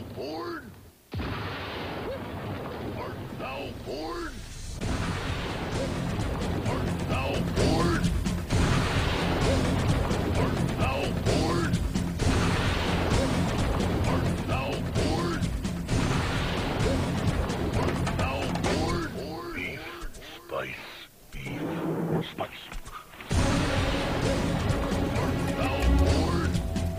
bored? Art thou bored? Art thou bored? Art thou bored? Art thou bored? Art thou bored? Beef, spice, beef, spice. Art thou bored?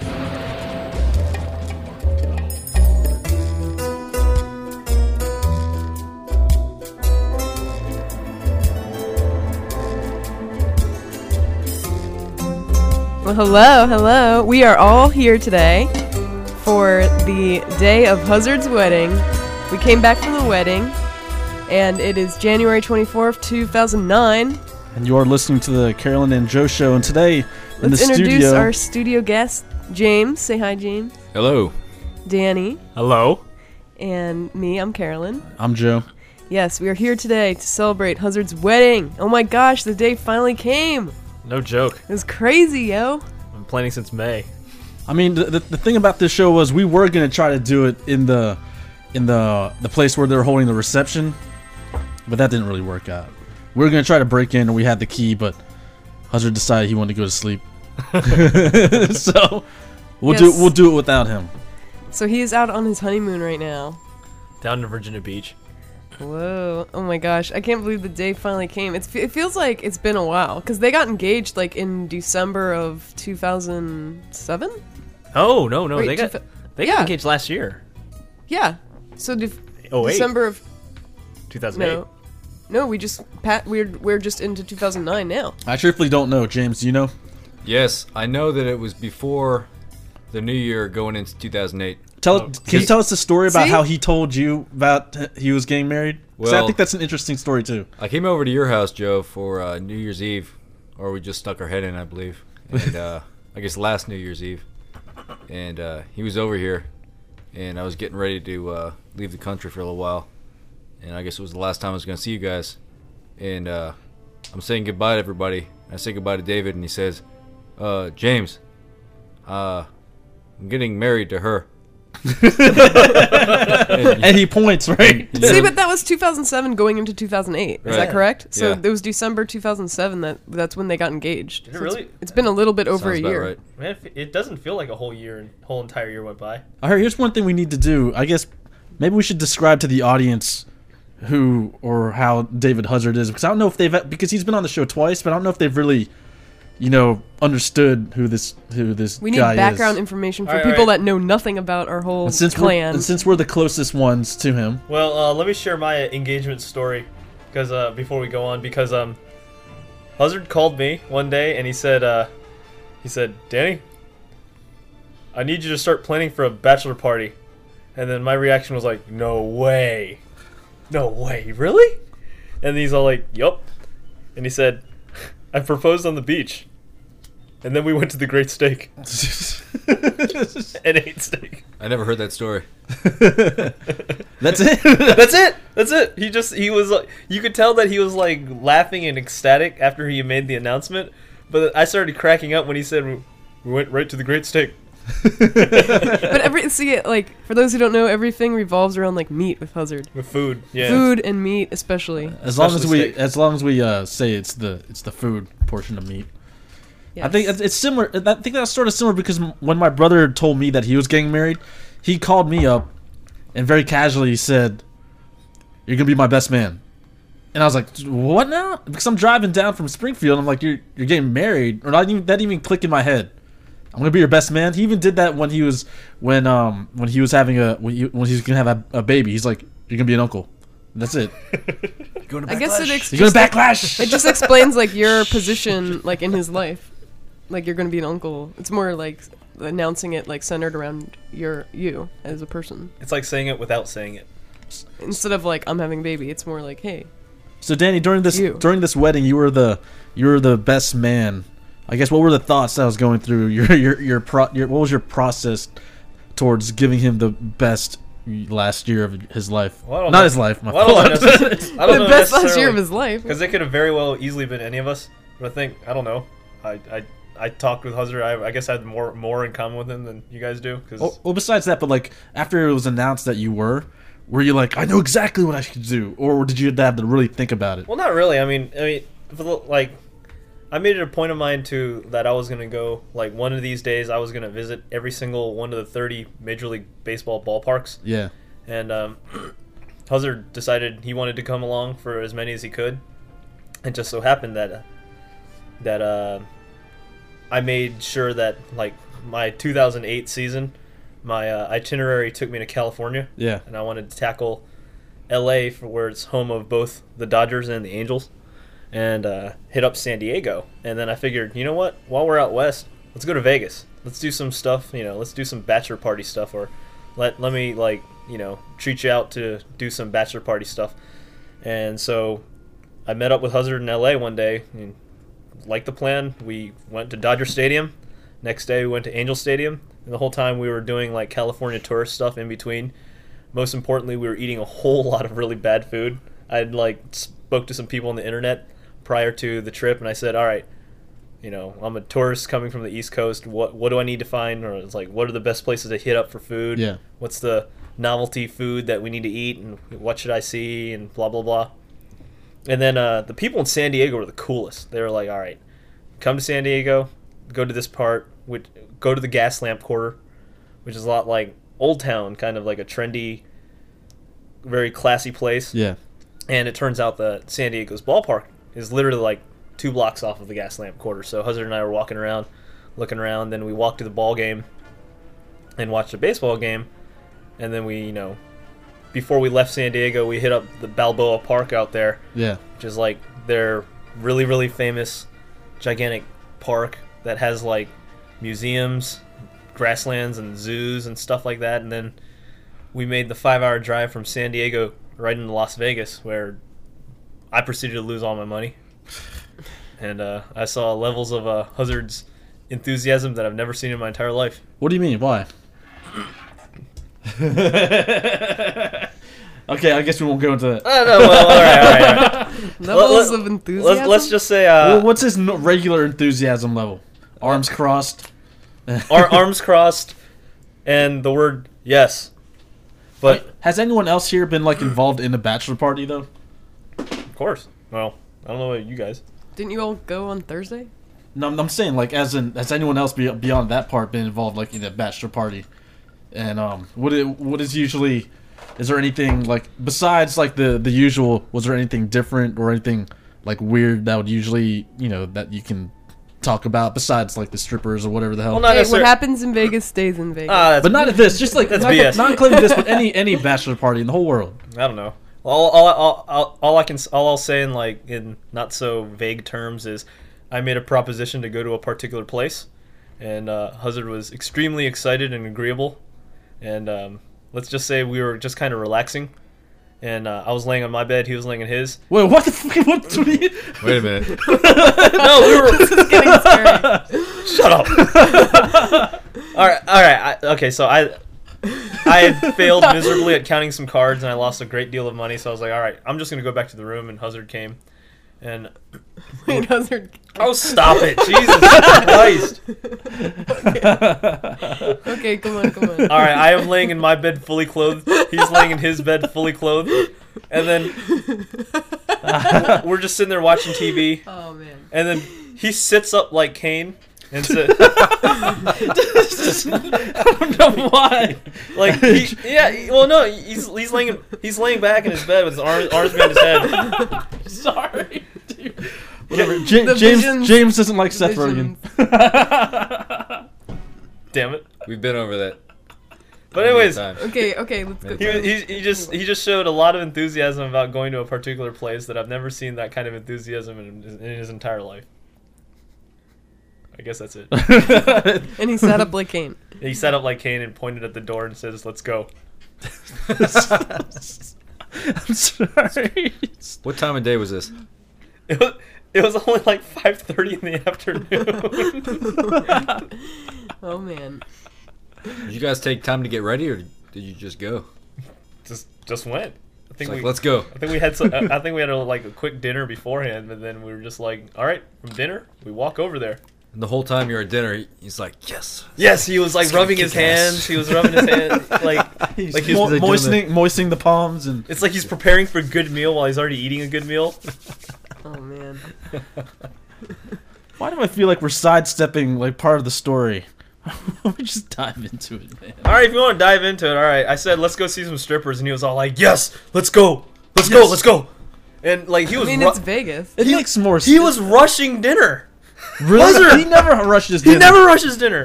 Well, hello. We are all here today for the day of Huzzard's wedding. We came back from the wedding, and it is January 24th, 2009. And you are listening to the Carolyn and Joe Show, and today in Let's the introduce studio... our studio guest, James. Say hi, James. Hello. Danny. Hello. And me, I'm Carolyn. I'm Joe. Yes, we are here today to celebrate Huzzard's wedding. Oh my gosh, the day finally came. No joke. It was crazy, yo. I'm planning since May. I mean, the thing about this show was we were going to try to do it in the place where they're holding the reception, but that didn't really work out. We were going to try to break in, and we had the key, but Huzzard decided he wanted to go to sleep. So we'll do it without him. So he is out on his honeymoon right now. Down in Virginia Beach. Whoa. Oh my gosh. I can't believe the day finally came. It feels like it's been a while, because they got engaged like in December of 2007? Oh, no. Wait, They got yeah. engaged last year. Yeah. So Oh, wait. December of... 2008. No, we just... We're just into 2009 now. I truthfully don't know. James, do you know? Yes, I know that it was before the new year going into 2008. Can you tell us the story about See? how he told you about he was getting married? 'Cause I Well- think that's an interesting story, too. I came over to your house, Joe, for New Year's Eve, or we just stuck our head in, I believe. And I guess last New Year's Eve. And he was over here, and I was getting ready to leave the country for a little while. And I guess it was the last time I was going to see you guys. And I'm saying goodbye to everybody. I say goodbye to David, and he says, James, I'm getting married to her. And he points, right? See, but that was 2007 going into 2008. Is that Right. correct? So Yeah. it was December 2007 that's when they got engaged. Did it So really? It's been a little bit over Sounds a about year. right. Man, it doesn't feel like a whole entire year went by. All right, here's one thing we need to do. I guess maybe we should describe to the audience who or how David Huzzard is, because I don't know if because he's been on the show twice, but I don't know if they've really, understood who this We need guy background is. information for All right, people all right. that know nothing about our whole And since clan. we're the closest ones to him, Well, let me share my engagement story, because before we go on, because Huzzard called me one day and he said, Danny, I need you to start planning for a bachelor party. And then my reaction was like, no way, really? And he's all like, yup. And he said, I proposed on the beach. And then we went to the Great Steak and ate steak. I never heard that story. that's it. That's it. He was like, you could tell that he was like laughing and ecstatic after he made the announcement. But I started cracking up when he said, we went right to the Great Steak. But for those who don't know, everything revolves around like meat with Huzzard. With food. Yeah. Food and meat especially. As long as we Especially say it's the food portion of meat. Yes. I think it's similar. I think that's sort of similar because when my brother told me that he was getting married, he called me up and very casually said, "You're gonna be my best man." And I was like, "What now?" Because I'm driving down from Springfield. And I'm like, "You're getting married?" Or that didn't even click in my head. I'm gonna be your best man. He even did that when he was when he was having when he was gonna have a baby. He's like, "You're gonna be an uncle." That's it. I guess He's gonna backlash. it just explains like your position like in his life. Like you're going to be an uncle. It's more like announcing it like centered around you as a person. It's like saying it without saying it. Instead of like I'm having a baby, it's more like, hey. So Danny, during this wedding, you were the best man. I guess what were the thoughts that was going through what was your process towards giving him the best last year of his life? Well, Not his life, my well, fault. I don't know The best last year of his life. Because it could have very well easily been any of us. But I don't know. I talked with Huzzer. I guess I had more in common with him than you guys do. Cause Well, besides that, but like after it was announced that you were you like, I know exactly what I should do, or did you have to really think about it? well, not really. I mean, like, I made it a point of mine that I was gonna go. Like one of these days, I was gonna visit every single one of the 30 Major League Baseball ballparks. Yeah. And Huzzer decided he wanted to come along for as many as he could. It just so happened that I made sure that like my 2008 season, my itinerary took me to California. Yeah. And I wanted to tackle LA for where it's home of both the Dodgers and the Angels, and hit up San Diego. And then I figured, you know what? While we're out west, let's go to Vegas. Let's do some stuff. Let's do some bachelor party stuff, or let me like treat you out to do some bachelor party stuff. And so I met up with Huzzer in LA one day, and liked the plan. We went to Dodger Stadium. Next day we went to Angel Stadium, and the whole time we were doing like California tourist stuff in between. Most importantly, we were eating a whole lot of really bad food. I'd like spoke to some people on the internet prior to the trip, and I said, all right, I'm a tourist coming from the East Coast. What do I need to find? Or it's like, what are the best places to hit up for food? Yeah. What's the novelty food that we need to eat, and what should I see, and blah blah blah. And then the people in San Diego were the coolest. They were like, all right, come to San Diego, go to this part, go to the Gas Lamp Quarter, which is a lot like Old Town, kind of like a trendy, very classy place. Yeah. And it turns out that San Diego's ballpark is literally like 2 blocks off of the Gas Lamp Quarter. So Huzzer and I were walking around, looking around. Then we walked to the ball game and watched a baseball game. And then we, before we left San Diego, we hit up the Balboa Park out there. Yeah. Which is like their really, really famous, gigantic park that has like museums, grasslands, and zoos and stuff like that. And then we made the 5-hour drive from San Diego right into Las Vegas, where I proceeded to lose all my money. And I saw levels of Huzzard's enthusiasm that I've never seen in my entire life. What do you mean? Why? Okay, I guess we won't go into that. No, well, all right. Levels of enthusiasm. Let's just say... Well, what's his regular enthusiasm level? Arms crossed? arms crossed, and the word yes. But has anyone else here been like involved in a bachelor party though? Of course. Well, I don't know about you guys. Didn't you all go on Thursday? No, I'm saying like has anyone else beyond that part been involved like in a bachelor party? And what is usually, is there anything like besides like the usual? Was there anything different or anything like weird that would usually that you can talk about besides like the strippers or whatever the hell? Well, Hey, what happens in Vegas stays in Vegas. But not at this. Just like That's not, BS. not including this, but any bachelor party in the whole world. I don't know. All I'll say in like in not so vague terms is I made a proposition to go to a particular place, and Huzzer was extremely excited and agreeable, and let's just say we were just kind of relaxing, and I was laying on my bed, he was laying in his. Wait, what the fuck? What are you? Wait a minute. No, we were. This is getting scary. Shut up. All right. Okay, so I had failed miserably at counting some cards, and I lost a great deal of money. So I was like, all right, I'm just gonna go back to the room. And Huzzer came, and Wait, Huzzer. oh, stop it, Jesus Christ! Okay, come on. All right, I am laying in my bed fully clothed. He's laying in his bed fully clothed, and then we're just sitting there watching TV. Oh man. And then he sits up like Kane and said, I don't know why. like he's laying back in his bed with his arms behind his head. Sorry. Dude. Whatever. The visions- James doesn't like Seth visions. Rogen. Damn it. We've been over that. But anyways, Okay, let's go. he just showed a lot of enthusiasm about going to a particular place that I've never seen that kind of enthusiasm in his entire life. I guess that's it. And he sat up like Kane. He sat up like Kane and pointed at the door and says, "Let's go." I'm sorry. What time of day was this? It was only like 5:30 in the afternoon. Oh man. Did you guys take time to get ready, or did you just go? just went. I think Let's go. I think we had like a quick dinner beforehand, but then we were just like, all right, from dinner we walk over there. And the whole time you're at dinner, he's like, yes. Yes, he was like rubbing his hands. He was rubbing his hands like He's like he was moistening the palms and. It's like he's preparing for a good meal while he's already eating a good meal. Oh man. Why do I feel like we're sidestepping like part of the story? Let me just dive into it, man. All right, if you want to dive into it, all right. I said let's go see some strippers, and he was all like, "Yes, let's go, let's go." And like he was, It's Vegas. It makes more sense. he was rushing dinner. Really? He never rushes dinner. He never rushes dinner.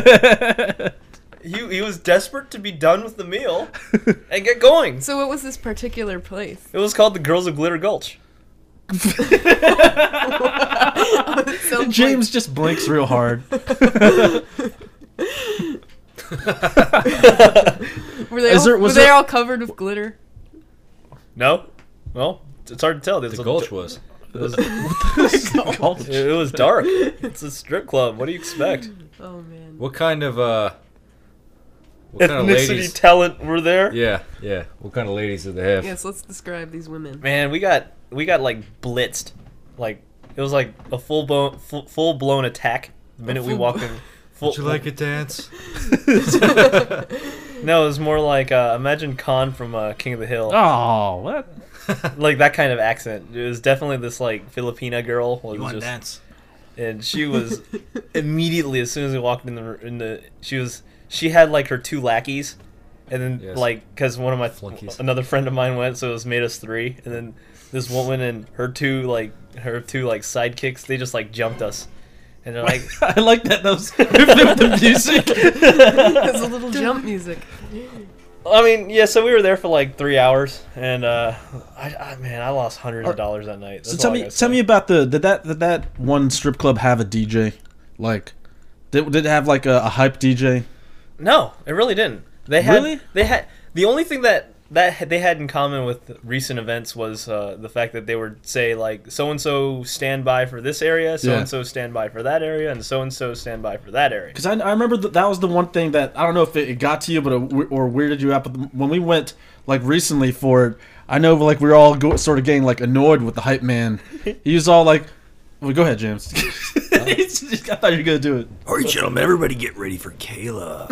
He was desperate to be done with the meal and get going. So what was this particular place? It was called the Girls of Glitter Gulch. It sounds James just blinks real hard. Were they all covered with glitter? No, well, it's hard to tell. The Gulch was. It was dark. It's a strip club. What do you expect? Oh man. What kind of Ethnicity ladies? talent were there? Yeah. What kind of ladies did they have? Yes, let's describe these women. Man, we got like blitzed. Like it was like a full blown attack the minute we walked in. Would you like a dance? No, it was more like imagine Khan from King of the Hill. Oh, what? Like that kind of accent. It was definitely this like Filipina girl. You want to dance? And she was immediately as soon as we walked in the she had like her two lackeys, and then Yes. like because one of my Flunkies. another friend of mine went, so it was made us three, and then this woman and her two sidekicks, they just like jumped us, and they're like, I like that. Those with the music. There's a little jump music. I mean, yeah. So we were there for like 3 hours, and I lost hundreds of dollars that night. So That's tell all I me, gotta tell say. me about did that one strip club have a DJ? Like, did it have like a hype DJ? No, it really didn't. They had the only thing that they had in common with recent events was the fact that they would say like so and so stand by for this area, so and so stand by for that area, and so stand by for that area. Because I remember that was the one thing that I don't know if it got to you, but or weirded you out. But when we went like recently for it, I know like we were all sort of getting like annoyed with the hype man. He was all like, "Well, go ahead, James." I thought you were gonna do it. All right, gentlemen, everybody get ready for Kayla.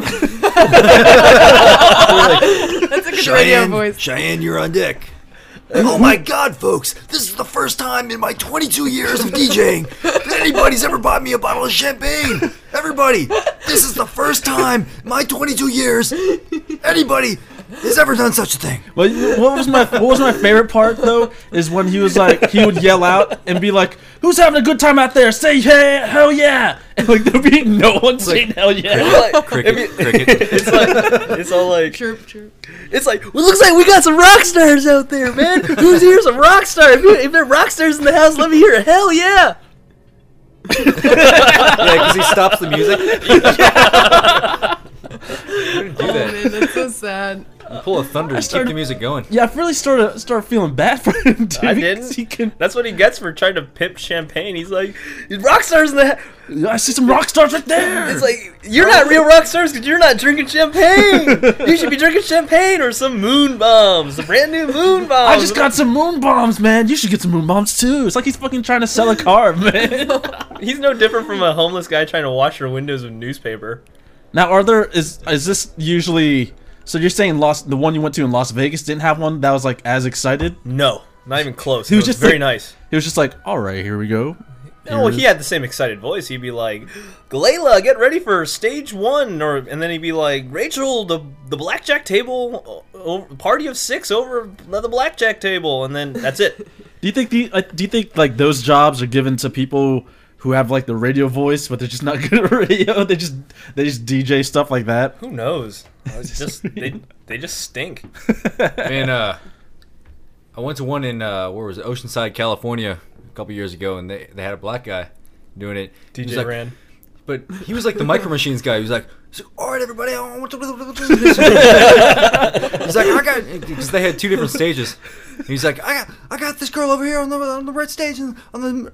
That's a good radio voice. Cheyenne, you're on deck. Oh my God, folks! This is the first time in my 22 years of DJing that anybody's ever bought me a bottle of champagne. Everybody, this is the first time in my 22 years anybody has ever done such a thing. Well, what was my favorite part though is when he was like he would yell out and be like, "Who's having a good time out there? Say hey, hell yeah!" And like there'd be no one saying hell yeah. Cricket. It's all like Chirp, chirp. it's like well, looks like we got some rock stars out there, man. Who's here? Some rock stars. If there are rock stars in the house, let me hear a hell yeah. Yeah, because he stops the music. You didn't do Oh that. man, that's so sad. You pull a thunder and keep the music going. Yeah, I really started feeling bad for him. Dude, I because didn't. He can, That's what he gets for trying to pimp champagne. He's like, rock stars in the I see some rock stars right there. It's like, you're not real rock stars because you're not drinking champagne. You should be drinking champagne or some moon bombs. Some brand new moon bombs. I just got some moon bombs, man. You should get some moon bombs too. It's like he's fucking trying to sell a car, man. He's no different from a homeless guy trying to wash your windows with newspaper. Now, is this usually? So you're saying the one you went to in Las Vegas didn't have one that was like as excited? No, not even close. He was It just very like- nice. He was just like, all right, here we go. No, he had the same excited voice. He'd be like, Galela, get ready for stage 1. And then he'd be like, Rachel, the blackjack table, party of 6 over the blackjack table. And then that's it. Do you think like those jobs are given to people who have like the radio voice, but they're just not good at radio? They just DJ stuff like that. Who knows? It's just they just stink. And I went to one in where was it? Oceanside, California, a couple years ago, and they had a black guy doing it. He was DJ like, Ran. but he was like the Micro Machines guy. He was like, All right, everybody, I want to... He's like, I got, because they had 2 different stages. He's like, I got this girl over here on the right stage and on the.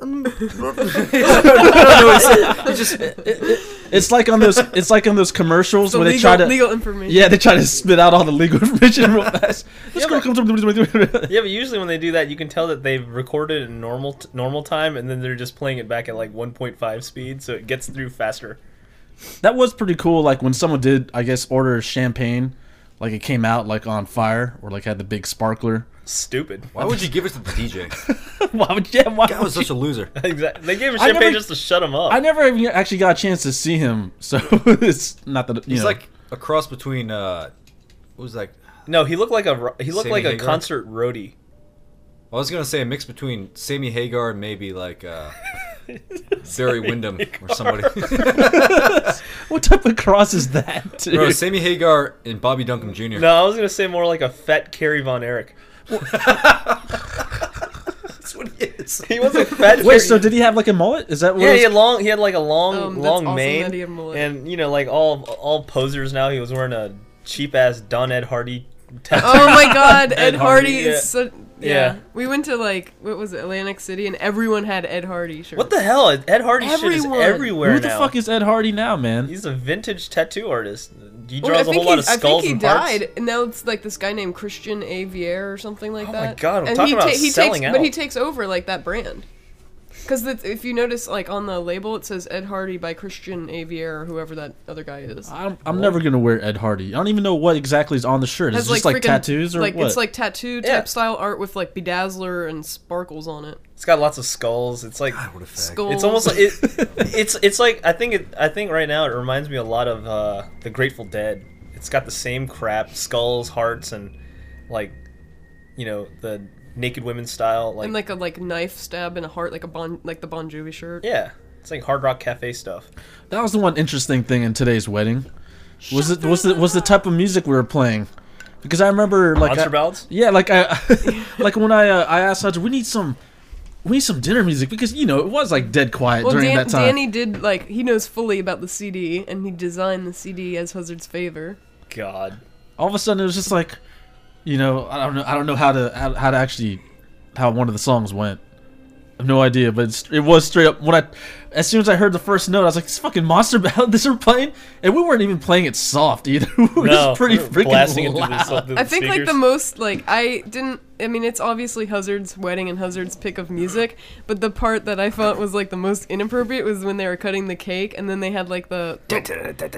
It's like on those commercials So where they try to legal information. Yeah, they try to spit out all the legal information real fast. This girl comes up. Yeah, but usually when they do that, you can tell that they've recorded in normal time, and then they're just playing it back at like 1.5 speed, so it gets through faster. That was pretty cool. Like when someone did, I guess, order champagne, like it came out like on fire or like had the big sparkler. Stupid. Why would you give it to the DJ? Why would you? Why Guy was such a loser. Exactly. They gave him I champagne never- just to shut him up. I never even actually got a chance to see him, so it's not that He's like a cross between what was that? No, he looked like a Sammy Hagar? concert roadie. I was gonna say a mix between Sammy Hagar and maybe like Barry Windham or somebody. What type of cross is that? Dude? Bro, Sammy Hagar and Bobby Duncan Jr. No, I was gonna say more like a fat Kerry Von Erich. That's what he is. He was a fat. Wait, so did he have like a mullet? Is that what? Yeah, it was? he had like a long That's awesome mane, that he had a mullet. and you know, like all posers now. He was wearing a cheap ass Don Ed Hardy tattoo. Oh my God, Ed Hardy, Hardy yeah. is so. Yeah. Yeah. We went to like what was it, Atlantic City, and everyone had Ed Hardy shirts. What the hell? Ed Hardy shit is Everyone. everywhere Who the now. fuck is Ed Hardy now, man? He's a vintage tattoo artist. He Well, draws a whole lot of I skulls think he and parts. died, and now it's like this guy named Christian Avier or something like Oh that. my God, I'm and talking about he selling takes, out. But he takes over like that brand. Because if you notice, like on the label, it says Ed Hardy by Christian Avier or whoever that other guy is. I'm never gonna wear Ed Hardy. I don't even know what exactly is on the shirt. Is it just like freaking- tattoos or like what? it's like tattoo Yeah. type style art with like bedazzler and sparkles on it. It's got lots of skulls. It's like God, what a fag. Skulls. it's almost like it's like I think right now it reminds me a lot of the Grateful Dead. It's got the same crap, skulls, hearts, and like the naked women style. Like and like a knife stab and a heart, like the Bon Jovi shirt. yeah, it's like Hard Rock Cafe stuff. That was the one interesting thing in today's wedding. Was the type of music we were playing? Because I remember like Monster ballads? Yeah, like I like when I asked Hudson, we need some dinner music because it was like dead quiet Well, during that time. Danny did he knows fully about the CD, and he designed the CD as Huzzard's favor. God. All of a sudden it was just like, I don't know how one of the songs went. I have no idea, but it was straight up as soon as I heard the first note, I was like, "This fucking monster ballad this we're playing," and we weren't even playing it soft either. We were just pretty we were freaking blasting into loud. the I think like speakers. the most it's obviously Huzzard's wedding and Huzzard's pick of music, but the part that I thought was like the most inappropriate was when they were cutting the cake and then they had like the but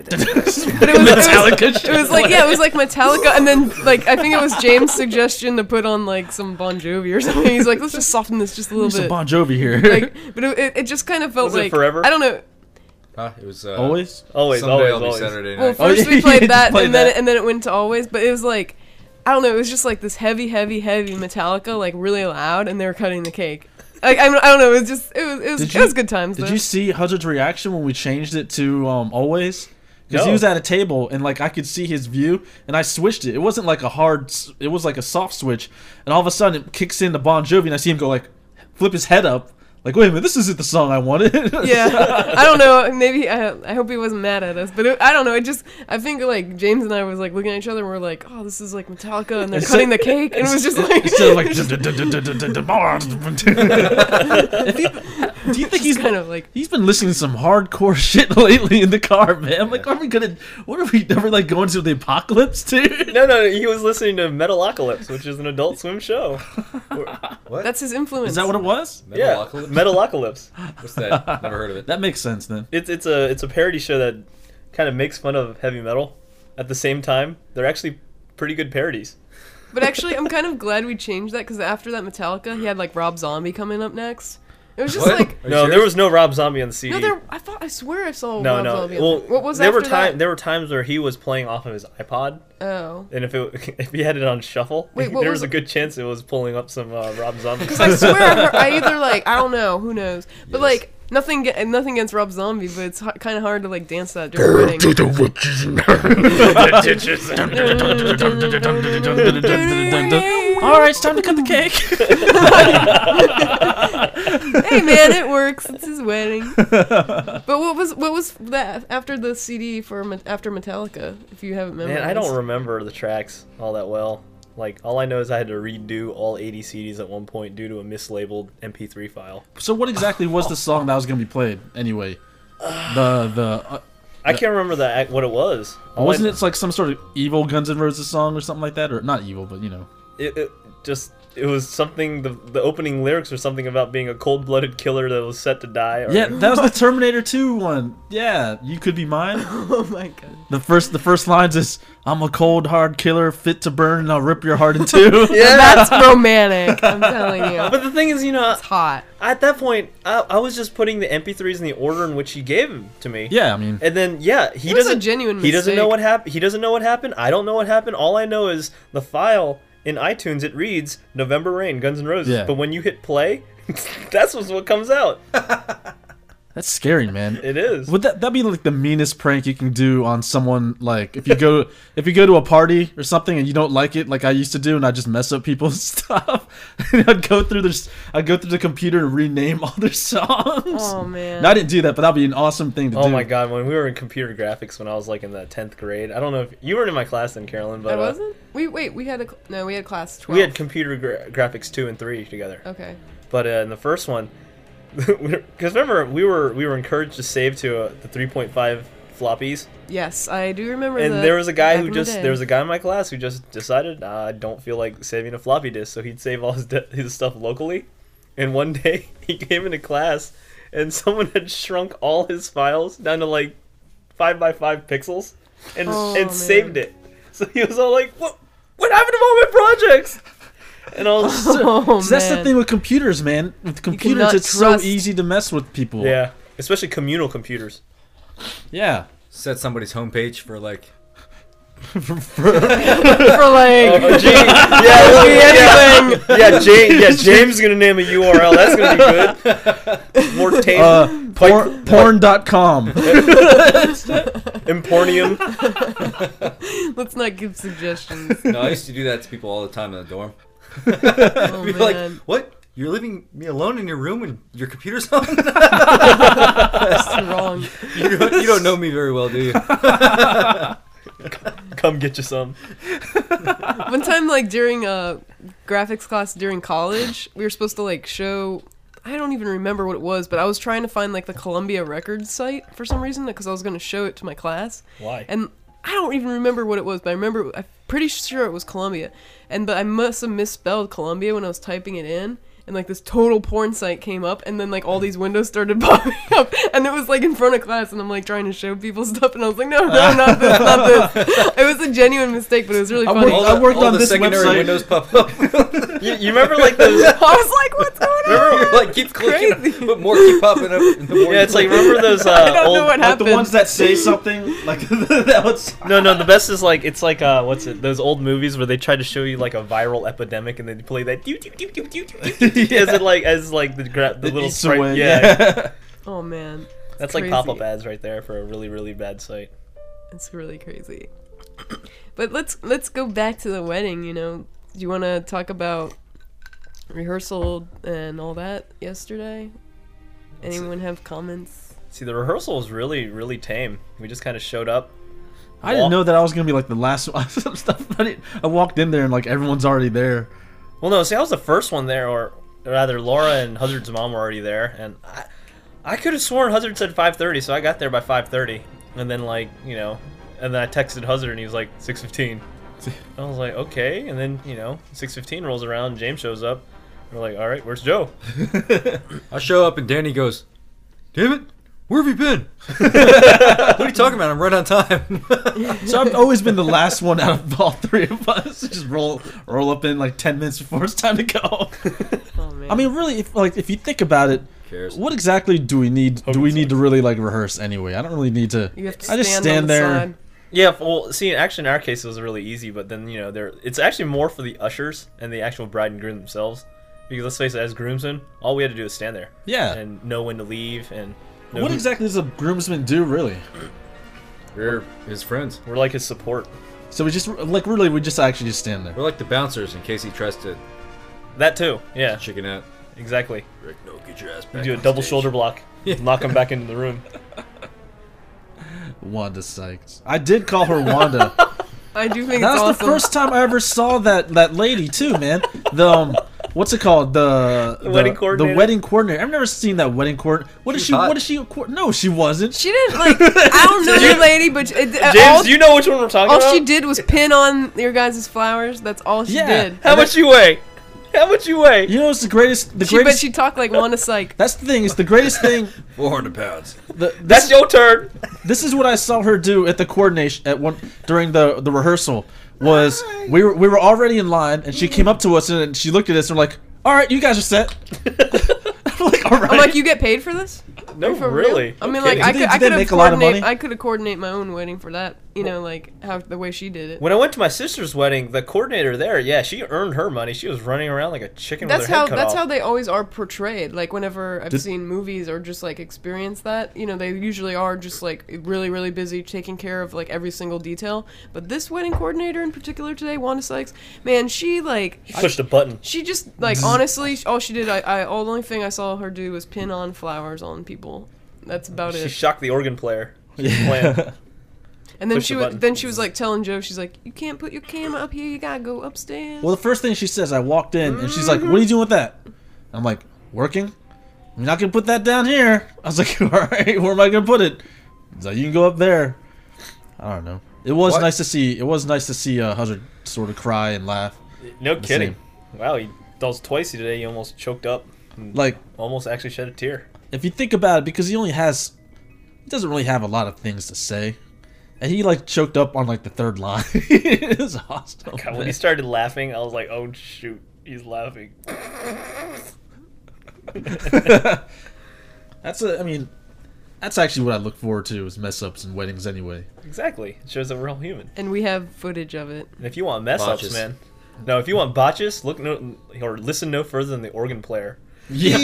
Metallica it was like it was like Metallica, and then like I think it was James' suggestion to put on like some Bon Jovi or something. He's like, let's just soften this just a little Some bit. Bon Jovi here. Like, but it just kind of felt Was it like Forever? I don't know. It was Always. always, Someday I'll be always. Saturday Well, night. first yeah, we you played just that, played and then that. and then it went to Always, but it was like I don't know. It was just like this heavy Metallica, like really loud, and they were cutting the cake. Like I don't know. It was just it was good times. Did though. you see Huzzard's reaction when we changed it to Always? Because he No. was at a table and like I could see his view, and I switched it. It wasn't like it was like a soft switch, and all of a sudden it kicks in the Bon Jovi, and I see him go like flip his head up, like wait a minute, this isn't the song I wanted. Yeah, I don't know. Maybe I hope he wasn't mad at us, but I don't know. I think like James and I was like looking at each other, and we're like, oh, this is like Metallica, and they're Instead- cutting the cake, and it was just like Instead of like, do you think he's kind of like. He's been listening to some hardcore shit lately in the car, man. I'm like, what are we never like going to the apocalypse, dude? No, he was listening to Metalocalypse, which is an Adult Swim show. What? That's his influence. Is that what it was? Yeah, Metalocalypse? Metalocalypse. What's that? Never heard of it. That makes sense then. It's a parody show that kind of makes fun of heavy metal. At the same time, they're actually pretty good parodies. But actually, I'm kind of glad we changed that because after that Metallica, he had like Rob Zombie coming up next. It was just What? like Are you No, there serious? was no Rob Zombie on the CD. no, I swear I saw no, Rob no. Zombie. Well, What was there after were that? There were times where he was playing off of his iPod, Oh. and if he had it on shuffle, Wait, what there was was a it? good chance it was pulling up some Rob Zombie. Because I swear I either like I don't know, who knows, but like nothing against Rob Zombie, but it's kind of hard to like dance that during a wedding. the witches and All right, it's time to cut the cake. Hey man, it works. It's his wedding. But what was that after the CD for after Metallica? If you haven't memorized. Man, I don't remember the tracks all that well. Like, all I know is I had to redo all 80 CDs at one point due to a mislabeled MP3 file. So what exactly was the song that was going to be played anyway? I can't remember what it was. Wasn't it like some sort of evil Guns N' Roses song or something like that? Or not evil, but you know. It was something, the opening lyrics were something about being a cold-blooded killer that was set to die. Or... Yeah, that was the Terminator 2 one. Yeah, you could be mine. Oh my god. The first lines is, I'm a cold, hard killer, fit to burn, and I'll rip your heart in two. Yeah, that's romantic, I'm telling you. But the thing is, you know, It's hot. at that point, I was just putting the MP3s in the order in which he gave them to me. Yeah, I mean, And then, yeah, It was a genuine He doesn't know mistake. what happened. He doesn't know what happened. I don't know what happened. All I know is the file in iTunes, it reads November Rain, Guns N' Roses. Yeah. But when you hit play, that's what comes out. that's scary, man. It is. Would that'd be like the meanest prank you can do on someone? Like if you go to a party or something and you don't like it, like I used to do, and I just mess up people's stuff. And I'd go through the computer and rename all their songs. Oh man. No, I didn't do that, but that'd be an awesome thing to do. Oh my god, when we were in computer graphics when I was like in the 10th grade, I don't know if you weren't in my class then, Carolyn, but I wasn't? We had we had class 12. we had computer graphics 2 and 3 together. Okay. But in the first one, because remember we were encouraged to save to the 3.5 floppies, Yes, I do remember and that there was a guy back who in the just day. there was a guy in my class who just decided I don't feel like saving a floppy disk, so he'd save all his stuff locally. And one day he came into class, and someone had shrunk all his files down to like 5x5 pixels, and Oh, and man. saved it. So he was all like, "What happened to all my projects?" And I was Oh, So that's the man. thing with computers, man. With computers, cannot it's trust- so easy to mess with people. yeah, especially communal computers. Yeah. Set somebody's homepage for like. For like Oh, Gene, yeah, James is gonna name a URL. That's gonna be good. More tame. Porn.com. Empornium. let's not give suggestions. No, I used to do that to people all the time in the dorm. Oh Be man. like, what? You're leaving me alone in your room and your computer's on? That's wrong. you don't know me very well, do you? Come get you some. One time, like during graphics class during college, we were supposed to like show. I don't even remember what it was, but I was trying to find like the Columbia Records site for some reason because I was going to show it to my class. Why? And I don't even remember what it was, but I'm pretty sure it was Columbia. But I must have misspelled Columbia when I was typing it in. And like this total porn site came up, and then like all these windows started popping up, and it was like in front of class, and I'm like trying to show people stuff, and I was like, no, not this, not this. It was a genuine mistake, but it was really funny. I worked all on the this secondary website. windows pop up. You remember like those? I was like, what's going on? Remember, like keep clicking, Crazy. but more keep popping up. The more Yeah, it's like you click. remember those I don't old. know what Like happened. the ones that say something, like that was. No, the best is like it's like what's it? Those old movies where they try to show you like a viral epidemic and they play that as the little eats sprite. away, Yeah, Oh man, that's like crazy. pop-up ads right there for a really really bad site. it's really crazy. But let's go back to the wedding. You know, do you want to talk about rehearsal and all that yesterday? Anyone have comments? See, the rehearsal was really really tame. We just kind of showed up. I didn't know that I was gonna be like the last one. I walked in there and like everyone's already there. Well, no, see, I was the first one there, or rather, Laura and Huzzard's mom were already there, and I could have sworn Huzzard said 5:30, so I got there by 5:30, and then and then I texted Huzzard, and he was like 6:15. I was like, okay, and then 6:15 rolls around, and James shows up. We're like, all right, where's Joe? I show up and Danny goes, "Damn it, where have you been? What are you talking about? I'm right on time." So I've always been the last one out of all three of us. Just roll up in like 10 minutes before it's time to go. Oh man. I mean, really, if you think about it, Cares. what exactly do we need? Do we need to really like rehearse anyway? I don't really need to. you have to I just stand stand on the there. side. Yeah, well, see, actually, in our case, it was really easy, but then it's actually more for the ushers and the actual bride and groom themselves, because let's face it, as groomsmen, all we had to do is stand there. Yeah. And know when to leave and. know What who- exactly does a groomsman do, really? We're his friends. We're like his support. So we just we just actually just stand there. We're like the bouncers in case he tries to That too, yeah. chicken out. Exactly. Rick, no, get your ass You back. do a on double stage. shoulder block. Knock him back into the room. Wanda Sykes. I did call her Wanda. I do think That it's was awesome. the first time I ever saw that lady too, man. The what's it called? The wedding coordinator? The wedding coordinator. I've never seen that wedding coordinator. What is She's she? hot. What is she? No, she wasn't. She didn't like. I don't know the lady, but James, do you know which one we're talking all about? she did was pin on your guys' flowers. That's all she Yeah. did. How much you weigh? How much you weigh? You know, it's the greatest. The She, but greatest. she talked like Wanda Sykes. That's the thing. It's the greatest thing. 400 pounds. That's your turn. This is what I saw her do at the coordination at one during the rehearsal. Was we were already in line and she came up to us and she looked at us and we're like, all right, you guys are set. I'm like, all right. I'm like, you get paid for this? No, For really. real? I No mean, kidding. like, Did they I could have make a lot of coordinate. money? I could have coordinate my own wedding for that. You know, like how the way she did it. When I went to my sister's wedding, the coordinator there, yeah, she earned her money. She was running around like a chicken That's with her how head cut that's off. how they always are portrayed. Like whenever I've Did- seen movies or just like experienced that, you know, they usually are just like really really busy taking care of like every single detail. But this wedding coordinator in particular today, Wanda Sykes, man, she like Pushed a button. she just like honestly, all she did, all the only thing I saw her do was pin on flowers on people. That's about She it. shocked the organ player. She was playing. And then push she the was button. then she was like telling Joe, she's like, you can't put your camera up here. You gotta go upstairs. Well, the first thing she says, I walked in and she's like, "What are you doing with that?" I'm like, "Working. I'm not gonna put that down here." I was like, "All right, where am I gonna put it?" He's like, "You can go up there." I don't know. It was What? nice to see. It was nice to see Hazard sort of cry and laugh. No The kidding. same. Wow, that was twice today. He almost choked up. And Like, almost actually shed a tear. if you think about it, because he doesn't really have a lot of things to say, and he like choked up on like the third line. It was awesome. God, when man. he started laughing, I was like, oh shoot, he's laughing. I mean, that's actually what I look forward to is mess ups and weddings anyway. Exactly. It shows that we're all human. and we have footage of it. And if you want mess ups, Botches. man. No, if you want botches, look no or listen no further than the organ player. Yeah.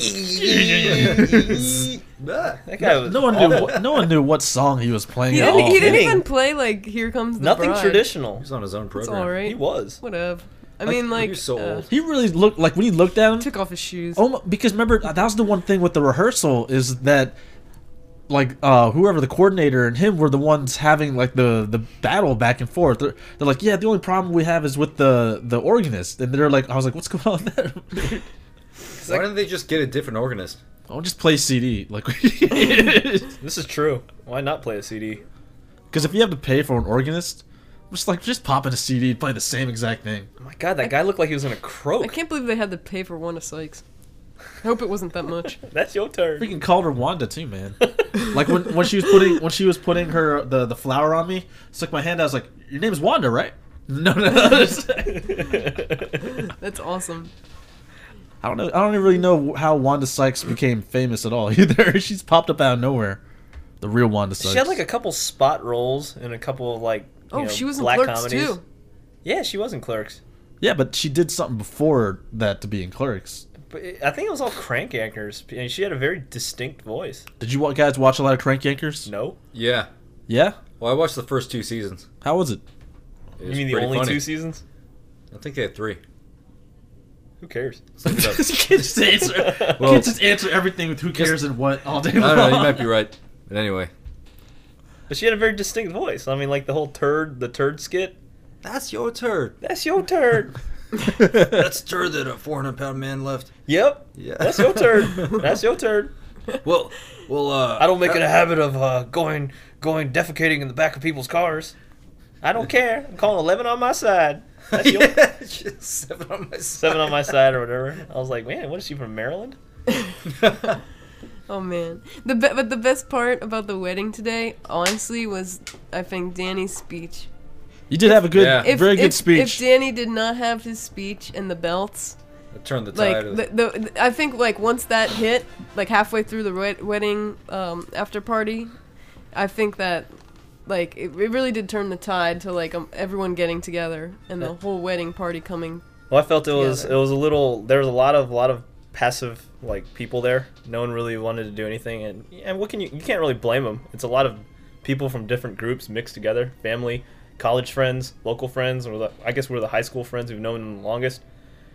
That guy was No one awful. knew. No one knew what song he was playing He at didn't, all. he didn't kidding. even play like "Here Comes the Nothing Bride." traditional. He's on his own It's program. all right. He was. Whatever. I mean, like, You're so old. He really looked like when he looked at him. took off his shoes. Oh, because remember that was the one thing with the rehearsal is that, like, whoever the coordinator and him were the ones having like the battle back and forth. They're like, yeah, the only problem we have is with the organist, and they're like, I was like, what's going on there? Why didn't they just get a different organist? I'll just play CD, like, This is true. Why not play a CD? because if you have to pay for an organist, just pop in a CD and play the same exact thing. Oh my god, that guy looked like he was gonna croak. I can't believe they had to pay for Wanda Sykes. I hope it wasn't that much. That's your turn. Freaking called her Wanda too, man. Like when she was putting her the flower on me, stuck my hand out. I was like, "Your name's Wanda, right?" No. That's awesome. I don't know. I don't really know how Wanda Sykes became famous at all either. She's popped up out of nowhere. The real Wanda Sykes. She had like a couple spot roles and a couple of like Oh, you know, she was in black Clerks comedies. too. Yeah, she was in Clerks. Yeah, but she did something before that to be in Clerks. But I think it was all crank anchors. And she had a very distinct voice. Did you guys watch a lot of Crank Yankers? No? Yeah. Yeah. Well, I watched the first 2 seasons. How was it? It You was mean the pretty only funny. 2 seasons? I think they had 3. Who cares? You can't just answer. Well- can't just answer everything with who cares and what all day I long. don't know. You might be right. But anyway, But she had a very distinct voice. I mean, like the whole the turd skit. that's your turd. That's your turd. That's turd that a 400-pound man left. Yep. Yeah. That's your turd. That's your turd. Well, I don't make it a habit of going defecating in the back of people's cars. I don't care. I'm calling 11 on my side. That's your Just 7 on my side. 7 on my side or whatever. I was like, man, what is she from Maryland? Oh man, but the best part about the wedding today, honestly, was I think Danny's speech. You did have a good, Yeah. very good If speech. Danny did not have his speech and the belts, I turned the like tide. of the I think like once that hit, like halfway through the wedding after party, I think that like it really did turn the tide to like everyone getting together and the whole wedding party coming. Well, I felt it was Together. a little. There was a lot of passive like people there. No one really wanted to do anything, and what can you can't really blame them. It's a lot of people from different groups mixed together, family, college friends, local friends, or I guess we're the high school friends who've known them the longest.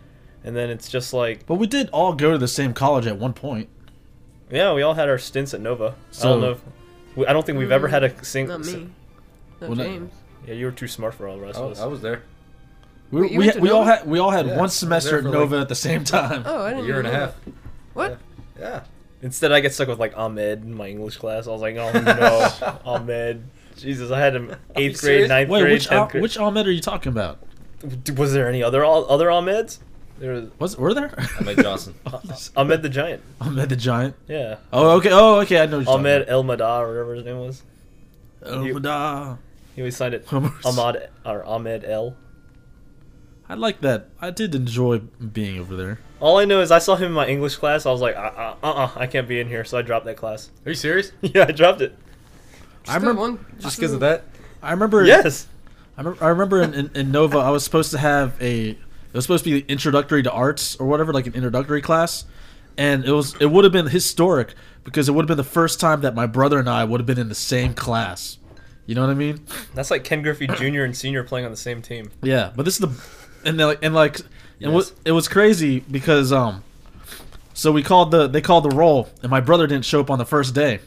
and then it's just like, But we did all go to the same college at one point. yeah, we all had our stints at Nova. I So- don't know. I don't think we've ever had a single. Not me. Not Well, James. Yeah, you were too smart for all the rest of us. I was there. Wait, you went to Nova? We all had Yeah, I one was semester there at for, Nova at the same time. Oh, I A didn't year and a even know half. that. What? Yeah. Instead, I get stuck with like Ahmed in my English class. I was like, oh no, Ahmed. Jesus, I had him 8th grade, serious? 9th Wait, grade, 10th grade. which Ahmed are you talking about? Was there any other Ahmeds? There was Were there? Ahmed Johnson. Ahmed the Giant. Ahmed the Giant. Yeah. Oh, okay. Oh, okay. I know. What you're Ahmed El Madah, or whatever his name was. talking about. He always signed it Almost. Ahmed El. I like that. I did enjoy being over there. All I know is I saw him in my English class. I was like, I can't be in here, so I dropped that class. Are you serious? Yeah, I dropped it. I remember. Just because of that? I remember. Yes. I remember in Nova, I was supposed to have it was supposed to be introductory to arts or whatever, like an introductory class, and it would have been historic because it would have been the first time that my brother and I would have been in the same class. You know what I mean? That's like Ken Griffey Jr. and Senior playing on the same team. Yeah, but this is Yes. it was crazy because so they called the roll and my brother didn't show up on the first day.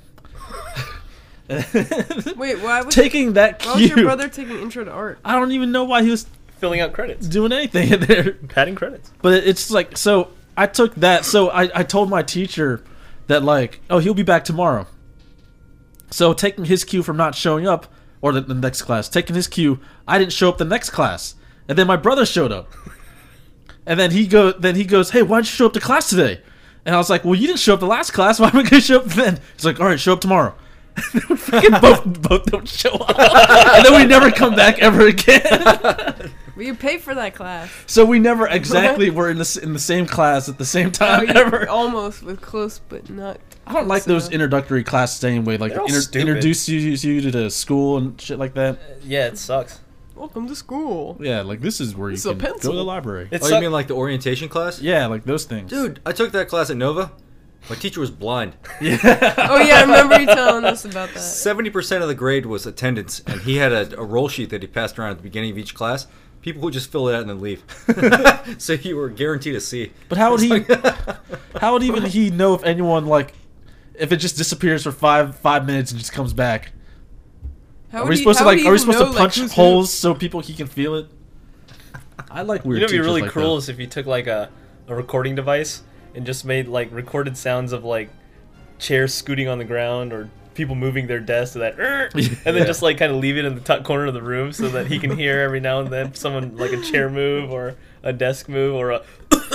Wait, why was Taking that why was your cue, brother taking intro to art? I don't even know why he was Filling out credits. doing anything in there. Padding credits. But it's like, so I took that. So I told my teacher that, like, oh, he'll be back tomorrow. So taking his cue from not showing up, or the next class, taking his cue, I didn't show up the next class, and then my brother showed up, and then he goes, hey, why didn't you show up to class today? And I was like, well, you didn't show up the last class. Why am I gonna show up then? He's like, all right, show up tomorrow. And then we freaking both don't show up, and then we never come back ever again. But you paid for that class. So we never exactly were in the same class at the same time ever. Almost with close, but not. I don't like those introductory classes anyway. Like They're all stupid. introduce you to the school and shit like that. Yeah, it sucks. Welcome to school. Yeah, like this is where you It's a can go pencil. to the library. It Oh, you suck- mean like the orientation class? Yeah, like those things. Dude, I took that class at Nova. My teacher was blind. Oh yeah, I remember you telling us about that. 70% of the grade was attendance, and he had a roll sheet that he passed around at the beginning of each class. People would just fill it out and then leave. So you were guaranteed a C. But how would he? How would even he know if anyone like, if it just disappears for five minutes and just comes back? How Are would we he- supposed to how would like? he Are we even supposed know, to like, punch who's holes so he can feel it? I like weird. You know, what'd be teachers really like cruel that. is if you took like a recording device and just made like recorded sounds of like chairs scooting on the ground or people moving their desk to that, and then just like kind of leave it in the top corner of the room so that he can hear every now and then someone like a chair move or a desk move or a.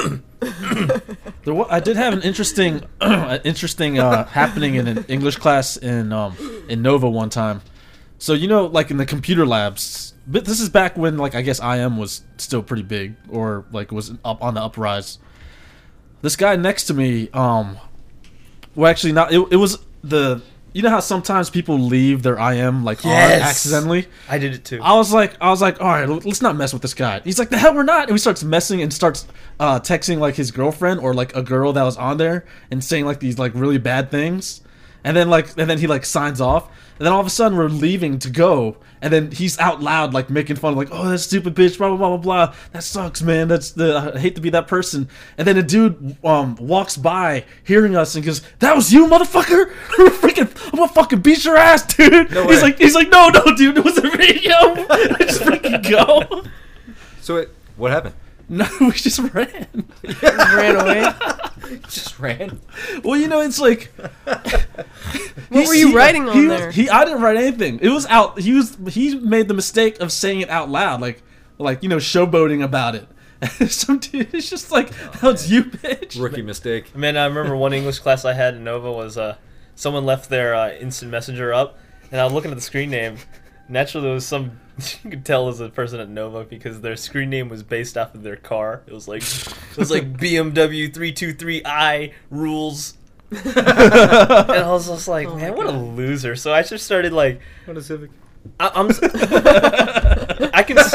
I did have an interesting, happening in an English class in Nova one time. So you know, like in the computer labs, but this is back when like I guess IM was still pretty big or like was up on the uprise. This guy next to me, well actually not. It was the. You know how sometimes people leave their IM like Yes. on accidentally. I did it too. I was like, all right, let's not mess with this guy. He's like, the hell we're not. And he starts messing and starts texting like his girlfriend or like a girl that was on there and saying like these like really bad things. And then he like signs off. And then all of a sudden we're leaving to go. And then he's out loud like making fun of like, oh, that stupid bitch, blah, blah, blah, blah, blah. That sucks, man. I hate to be that person. And then a dude walks by hearing us and goes, that was you, motherfucker? I'm gonna fucking beat your ass, dude. No he's way. like, no, dude, it was a video. I just freaking go. So what happened? No, we just ran. Ran away. Just ran. Well, you know, it's like. What were you writing on there? I didn't write anything. It was out. He made the mistake of saying it out loud, like you know, showboating about it. Some dude is just like, "That's you, bitch." Rookie mistake. Man, I remember one English class I had in Nova was someone left their instant messenger up, and I was looking at the screen name. Naturally, there was some you could tell it was a person at Nova because their screen name was based off of their car. It was like BMW 323i rules. And I was just like, Oh man, my what a God. loser. So I just started like, What a civic. I can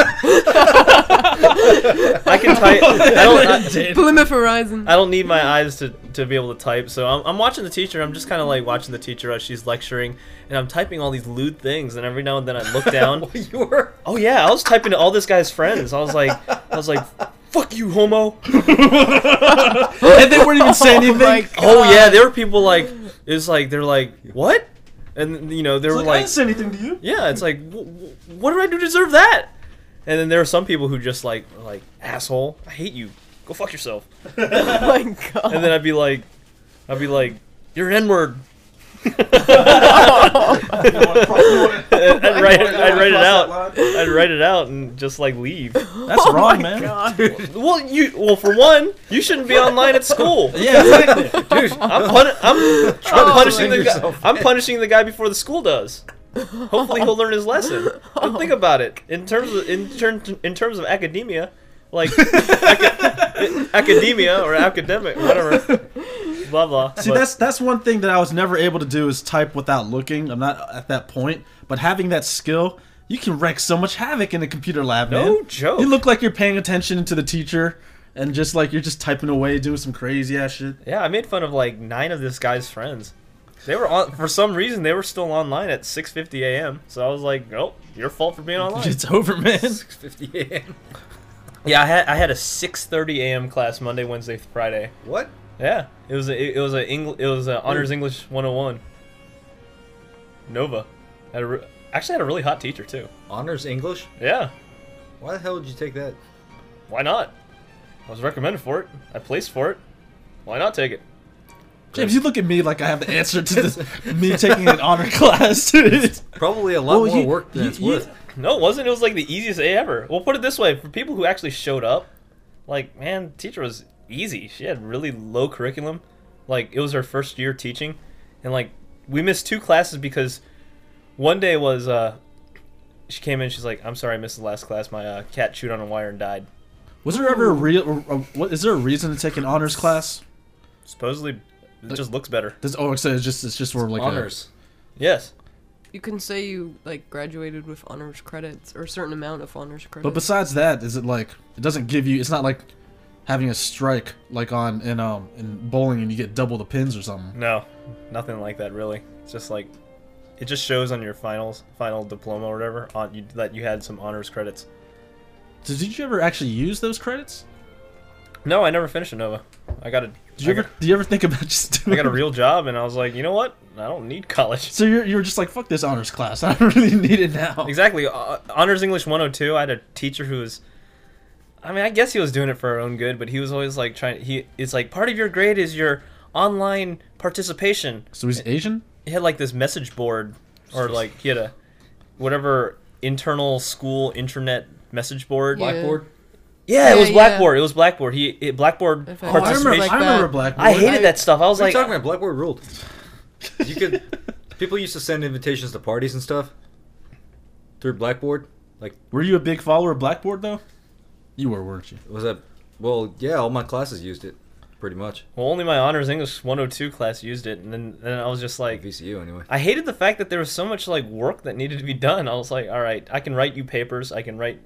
type. Plymouth Horizon. I don't need my eyes to be able to type, so I'm watching the teacher. I'm just kind of like watching the teacher as she's lecturing, and I'm typing all these lewd things. And every now and then I look down. You were. Oh yeah, I was typing to all this guy's friends. I was like, "Fuck you, homo." And they weren't even saying anything. my God. Oh yeah, there were people like, it's like they're like, "What?" And you know, they were I like, didn't say anything to you. "Yeah." It's like, what did I do to deserve that? And then there are some people who just like, asshole, I hate you. Go fuck yourself. Oh my God. And then I'd be like, you're an N-word. I'd write it out and just like leave. That's wrong, man. Well, for one, you shouldn't be online at school. Yeah, exactly. Dude, I'm punishing the guy before the school does. Hopefully he'll learn his lesson. And think about it in terms of academia, like academia or academic, whatever. Blah blah. See, that's one thing that I was never able to do is type without looking. I'm not at that point, but having that skill, you can wreak so much havoc in a computer lab, man. No joke. You look like you're paying attention to the teacher, and just like you're just typing away, doing some crazy ass shit. Yeah, I made fun of like 9 of this guy's friends. They were on for some reason. They were still online at 6:50 a.m. So I was like, "Oh, your fault for being online." It's over, man. 6:50 a.m. Yeah, I had a 6:30 a.m. class Monday, Wednesday, Friday. What? Yeah, it was a honors English 101. Nova. Actually had a really hot teacher too. Honors English? Yeah, Why the hell did you take that? why not? I was recommended for it. I placed for it. Why not take it? James, you look at me like I have the answer to this. Me taking an honor class. Probably a lot Well, more work than it's worth. No, it wasn't. It was like the easiest A ever. Well, put it this way: for people who actually showed up, like, man, teacher was easy. She had really low curriculum. Like, it was her first year teaching, and like we missed 2 classes because one day was she came in. She's like, "I'm sorry, I missed the last class. My cat chewed on a wire and died." Was there ever is there a reason to take an honors class? Supposedly, it just looks better. So it's just for like Honors. Yes. You can say you like graduated with honors credits or a certain amount of honors credits. But besides that, is it like it doesn't give you? It's not like having a strike like in bowling and you get double the pins or something. No, nothing like that really. It's just like it just shows on your final diploma or whatever that you had some honors credits. So did you ever actually use those credits? No, I never finished a Nova. Do Do you ever think about just doing? I got a real job, and I was like, you know what? I don't need college. So you're just like, fuck this honors class. I don't really need it now. Exactly. Honors English 102. I had a teacher who was, I mean, I guess he was doing it for our own good, but he was always like it's like part of your grade is your online participation. So he's Asian? He had like this message board, or like he had a whatever internal school internet message board. Yeah. Blackboard? Yeah, it Yeah, was yeah. Blackboard. It was Blackboard. Blackboard If Oh, I participation. remember, like I remember that. Blackboard. I hated that stuff. I was What are you like, talking about? Blackboard ruled. You could. People used to send invitations to parties and stuff through Blackboard. Like, Were you a big follower of Blackboard though? You were, weren't you? was that? Well, yeah, all my classes used it, pretty much. well, only my Honors English 102 class used it, and then I was just like, VCU anyway. I hated the fact that there was so much like work that needed to be done. I was like, all right, I can write you papers, I can write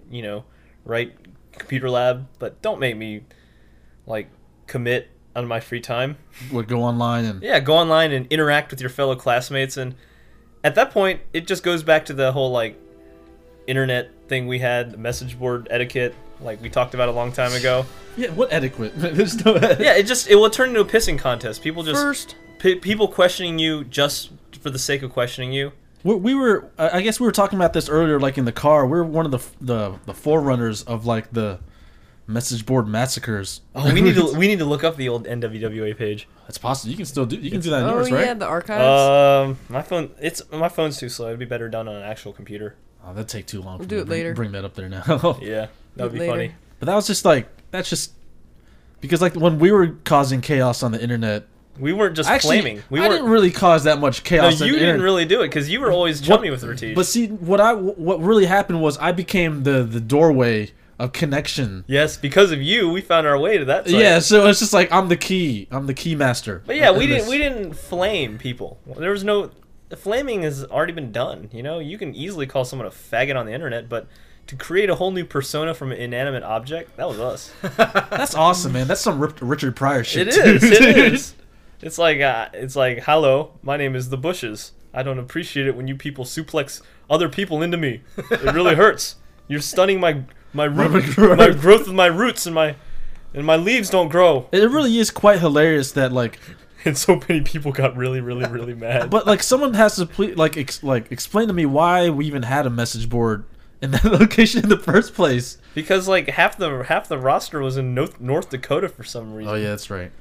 computer lab, but don't make me like commit on my free time. Would go online and Yeah, go online and interact with your fellow classmates, and at that point, it just goes back to the whole like internet thing we had, the message board etiquette, like we talked about a long time ago. yeah, what etiquette? There's no etiquette. Yeah, it will turn into a pissing contest. People just First, people questioning you just for the sake of questioning you. We were, I guess we were talking about this earlier, like in the car. We're one of the forerunners of like the message board massacres. Oh, we need to look up the old NWWA page. That's possible. You can still do. You can do that in oh yours, yeah, right? the archives. My phone's too slow. It'd be better done on an actual computer. Oh, that'd take too long. We'll for do me it to later. Bring that up there now. Yeah, that would be Later. funny. But that was just like that's just because like when we were causing chaos on the internet. We weren't just Actually, flaming. I didn't really cause that much No, chaos. on you the didn't internet. really do it because you were always chummy with Ratish. But see, what really happened was I became the doorway of connection. yes, because of you, we found our way to that site. Yeah, so it's just like I'm the key master. But yeah, in we this. didn't flame people. There was no flaming has already been done. You know, you can easily call someone a faggot on the internet, but to create a whole new persona from an inanimate object, that was us. That's awesome, man. That's some Richard Pryor shit. It too, is. It dude. is. It's like hello, my name is the Bushes. I don't appreciate it when you people suplex other people into me. It really hurts. You're stunning my growth of my roots and my leaves don't grow. It really is quite hilarious that like. And so many people got really, really, really mad. But like, someone has to explain to me why we even had a message board in that location in the first place. Because like half the roster was in North Dakota for some reason. Oh yeah, that's right.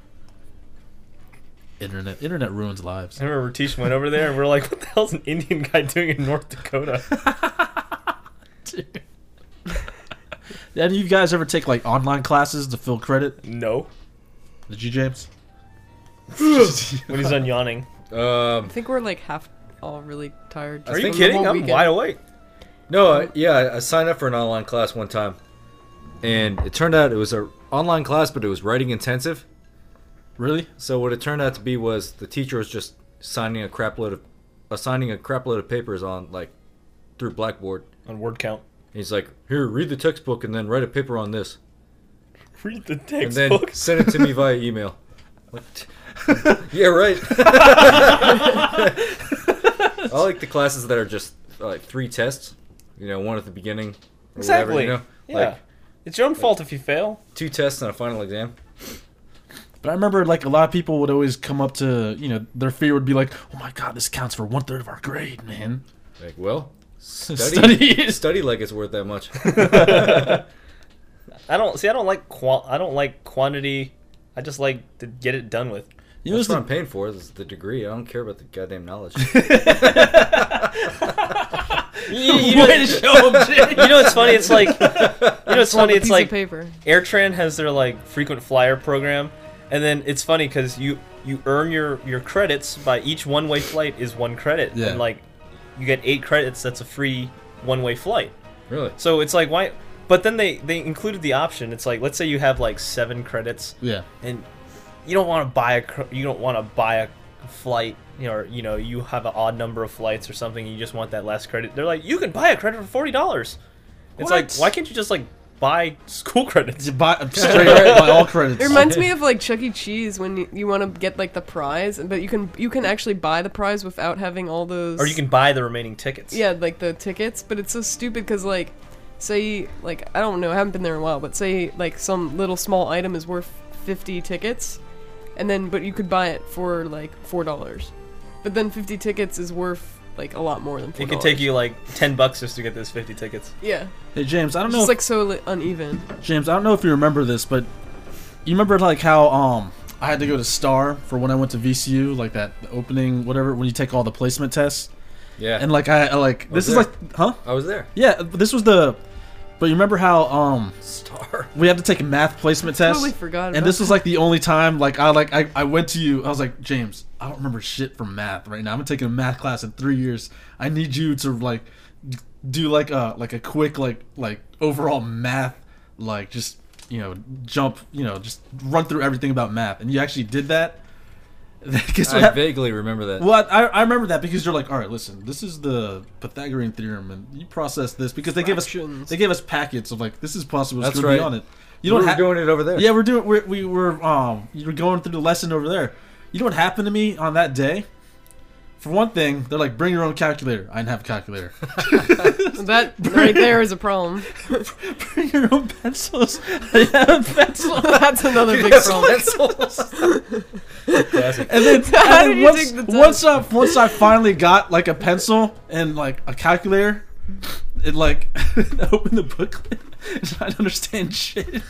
Internet ruins lives. I remember Ratish went over there and we're like, what the hell's an Indian guy doing in North Dakota? Dude. Any of you guys ever take like online classes to fill credit? No. Did you, James? When he's done yawning. I think we're like half all really tired. Are you kidding? I'm wide awake. No, I signed up for an online class one time, and it turned out it was an online class, but it was writing intensive. Really? So what it turned out to be was the teacher was just assigning a crap load of papers on like through Blackboard On word count. He's like, here, read the textbook and then write a paper on this. Read the And textbook. then send it to me via email. What? Yeah, right. I like the classes that are just like 3 tests. You know, one at the beginning. Or Exactly. Whatever, you know? Yeah. Like It's your own fault if you fail. 2 tests and a final exam. But I remember, like, a lot of people would always come up to, you know, their fear would be like, oh my god, this counts for 1/3 of our grade, man. Like, well, study Study. like it's worth that much. I don't like quantity. I just like to get it done with. You know, That's what I'm paying for, is the degree. I don't care about the goddamn knowledge. way to show them, Jay. You know what's funny? It's like, it's funny. It's piece like of paper. AirTran has their like frequent flyer program, and then it's funny because you earn your credits by each one-way flight is 1 credit, Yeah. and like you get 8 credits. That's a free one-way flight. Really? So it's like why? But then they included the option. It's like, let's say you have like 7 credits, Yeah. and you don't want to buy a flight, or you have an odd number of flights or something, and you just want that last credit. They're like, you can buy a credit for $40. It's What? like, why can't you just like buy school credits? You buy straight buy all credits. It reminds me of like Chuck E. Cheese when you want to get like the prize, but you can actually buy the prize without having all those. Or you can buy the remaining tickets. Yeah, like the tickets, but it's so stupid because like, say like I don't know, I haven't been there in a while, but say like some little small item is worth 50 tickets, but you could buy it for like $4, but then 50 tickets is worth like a lot more than $4. It could take you like $10 just to get those 50 tickets. Yeah, Hey, James, I don't it's know. just like so uneven. James, I don't know if you remember this, but you remember like how I had to go to STAR for when I went to VCU, like that opening whatever when you take all the placement tests, Yeah. and like I like this is there. like huh? I was there. Yeah, but this was the. But you remember how Star. we had to take a math placement test, Totally forgot about and this that. was like the only time like I went to you. I was like, James, I don't remember shit from math right now. I'm taking a math class in 3 years. I need you to like do like a quick like overall math, like just jump, just run through everything about math. And you actually did that. Guess what I hap- vaguely remember that. Well, I remember that because you're like, all right, listen, this is the Pythagorean theorem, and you process this because they Fractions. gave us packets of like, this is possible. That's It's going to be right. on it. You were doing it over there. Yeah, we were you were going through the lesson over there. You know what happened to me on that day? For one thing, they're like, bring your own calculator. I didn't have a calculator. That right there is a problem. Bring your own pencils. I have a pencil. That's another big problem. And then, How did you take the test? once I finally got like a pencil and like a calculator, it like opened the booklet and I didn't understand shit.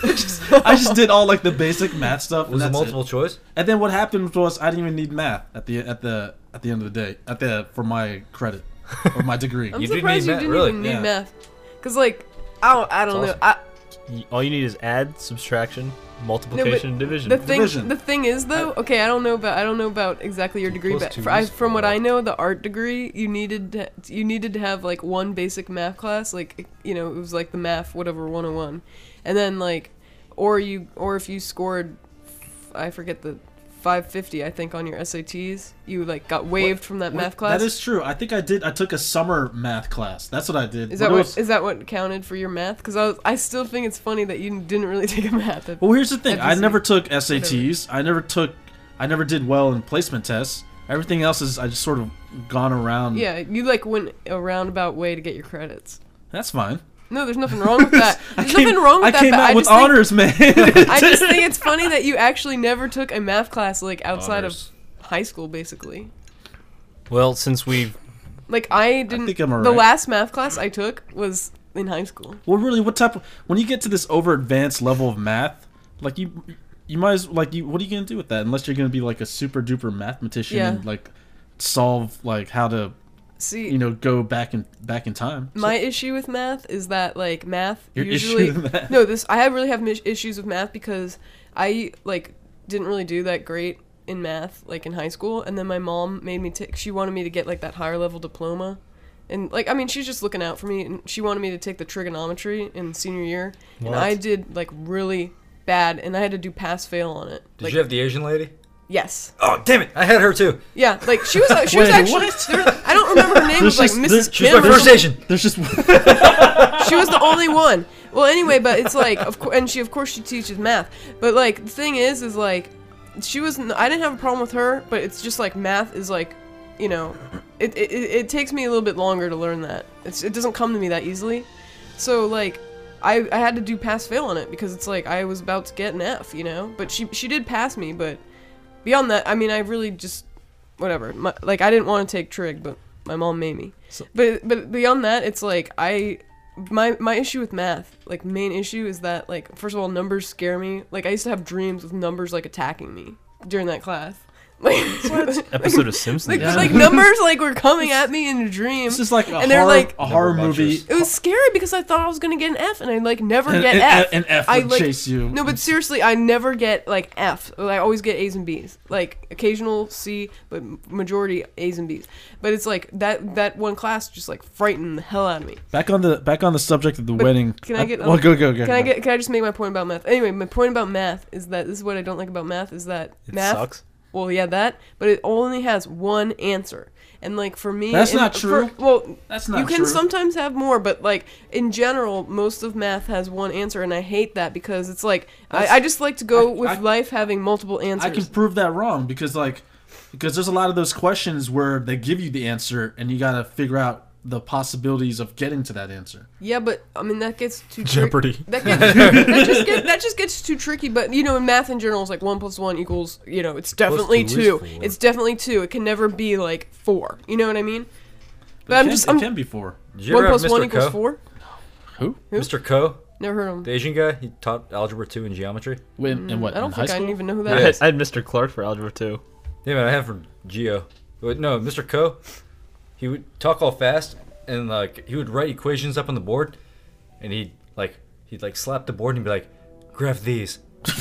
I just did all like the basic math stuff. Was and it that's multiple choice? And then what happened was I didn't even need math at the end of the day for my credit or my degree. I'm You didn't surprised need you math, didn't really? even need Yeah. math, because like I don't know. Awesome. All you need is add, subtraction, multiplication, and division. Division. The thing is though, okay, I don't know about exactly your degree, plus but two is from what four. I know, the art degree you needed to have like one basic math class, like it was like the math whatever 101, and then like or if you scored I forget the 550 I think on your SATs, you like got waived from that math class. That is true. I think I did. I took a summer math class. That's what I did. Is But that it what was- what counted for your math? Because I still think it's funny that you didn't really take a math. Well, here's the thing. I FGC. never took SATs. I never did well in placement tests. Everything else is I just sort of gone around. Yeah, you like went a roundabout way to get your credits. That's fine. No, there's nothing wrong with that. There's nothing wrong with I that. came but out with think- honors, man. I just think it's funny that you actually never took a math class like outside Honors. of high school, basically. Well, since we've Like I didn't. think I'm The alright. last math class I took was in high school. Well, really, what type of when you get to this over advanced level of math, like you might as what are you gonna do with that unless you're gonna be like a super duper mathematician Yeah. and like solve like how to See, go back in time. my issue with math is that like math Your usually issue with math? no this I really have issues with math because I like didn't really do that great in math like in high school, and then my mom made me take she wanted me to get like that higher level diploma, and like I mean she's just looking out for me, and she wanted me to take the trigonometry in senior year, and What? I did like really bad, and I had to do pass fail on it. Did Like, you have the Asian lady? yes. Oh, damn it! I had her too. Yeah, like she was Wait, actually what? I don't remember her name. It was like There's Mrs. just- She was Kim my or first something. Asian. There's just She was the only one. Well, anyway, but it's like, and of course she teaches math. But like the thing is like, I didn't have a problem with her, but it's just like math is like, you know, it takes me a little bit longer to learn that. It doesn't come to me that easily. So like, I had to do pass fail on it because it's like I was about to get an F, you know. But she did pass me, but beyond that, I mean, I really just whatever. Like I didn't want to take trig, but my mom made me. But beyond that, it's like my issue with math, like main issue is that like first of all numbers scare me. Like I used to have dreams with numbers like attacking me during that class. Like episode of Simpsons. like numbers like were coming at me in a dream. this is like And they're like- a horror Number movie. bunches. It was scary because I thought I was gonna get an F, and I like never get and, F. and F I would like chase you. no, but seriously, I never get like F. I always get A's and B's. Like occasional C, but majority A's and B's. But it's like that one class just like frightened the hell out of me. Back on the subject of the wedding. can I get- Well, go. Can I just make my point about math? Anyway, my point about math is that this is what I don't like about math is that It math sucks. Well, yeah, that, but it only has one answer. And like for me, That's not true. Well, That's not you can true. sometimes have more, but like in general, most of math has one answer, and I hate that because it's like I just like to go with life having multiple answers. I can prove that wrong because there's a lot of those questions where they give you the answer and you gotta figure out the possibilities of getting to that answer. Yeah, but I mean that gets too Jeopardy. that just gets too tricky. But you know, in math in general, it's like 1 + 1 = you know, it's definitely 2 is 2. 4. It's definitely 2. It can never be like 4. You know what I mean? But It can be 4. Did you ever 1 have + 1 Mr. Ko? = 4. Who? Mr. Ko, Never heard of him. the Asian guy. He taught algebra 2 and geometry. In what? I don't in think high I school? even know who I that had, is. I had Mr. Clark for algebra 2. Yeah, man, I have from Geo. But no, Mr. Ko, he would talk all fast and like he would write equations up on the board, and he'd slap the board and he'd be like, "Graph these."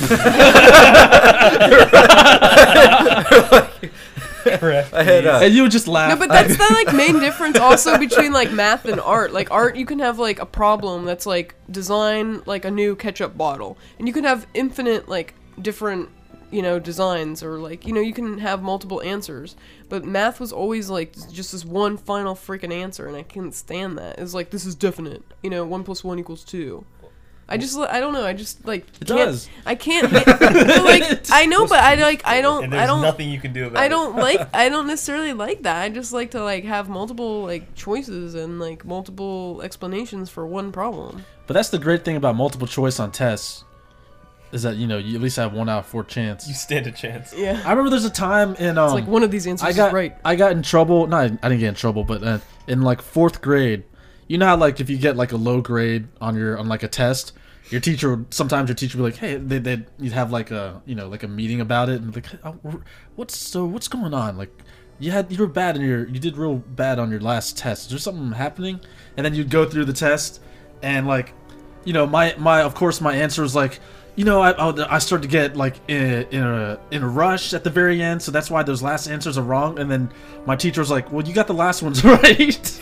I had And you would just laugh. No, but that's the like main difference also between like math and art. Like art, you can have like a problem that's like design like a new ketchup bottle, and you can have infinite like different designs, or like you can have multiple answers. But math was always like just this one final freaking answer, and I couldn't stand that. It's like this is definite. 1 + 1 = 2. I don't know. I just like It can't. does. I can't. But, like I know, but I don't. And I there's don't. nothing you can do about I it. don't necessarily like that. I just like to like have multiple like choices and like multiple explanations for one problem. But that's the great thing about multiple choice on tests, is that you at least have 1 out of 4 chance. You stand a chance. Yeah. I remember there's a time in It's like one of these answers I got is right. I got in trouble. No, I didn't get in trouble, but in like 4th grade, you know how like if you get like a low grade on like a test, your teacher would be like, hey, you'd have like a like a meeting about it, and like, what's going on? Like you were bad you did real bad on your last test. Is there something happening? And then you'd go through the test, and like my answer was like, I started to get like in a rush at the very end, so that's why those last answers are wrong. And then my teacher was like, well, you got the last ones right.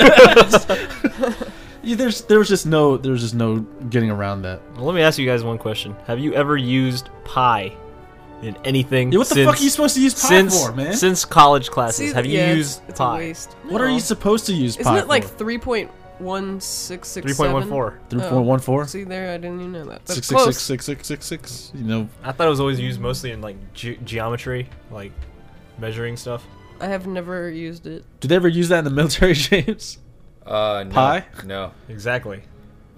There was just no getting around that. Well, let me ask you guys one question. Have you ever used pi in anything? Yeah, what the fuck are you supposed to use pi for, man? Since college classes, See, have you yeah, used it's pi? a waste. What are you supposed to use pi Isn't it like for? 3.1667? 3.14. 3.14? See there, I didn't even know that. That's 6666666. I thought it was always used mostly in like geometry, like measuring stuff. I have never used it. Did they ever use that in the military, James? No, Pi? No. Exactly.